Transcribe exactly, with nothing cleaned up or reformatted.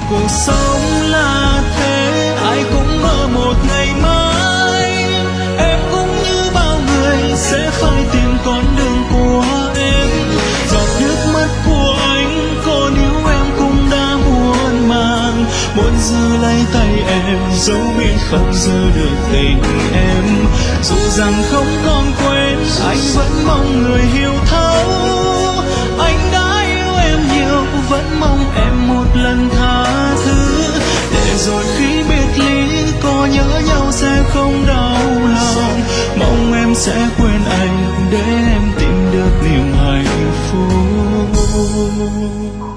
Cuộc sống là thế, ai cũng mơ một ngày mai em cũng như bao người sẽ phải tìm con đường của em. Giọt nước mắt của anh có níu em cũng đã muộn màng, muốn giữ lấy tay em dẫu biết không giữ được tình em. Dù rằng không còn quên, anh vẫn mong người hiểu thấu. Anh đã yêu em nhiều, vẫn mong em một lần tha thứ, để rồi khi biệt ly có nhớ nhau sẽ không đau lòng. Mong em sẽ quên anh để em tìm được niềm hạnh phúc.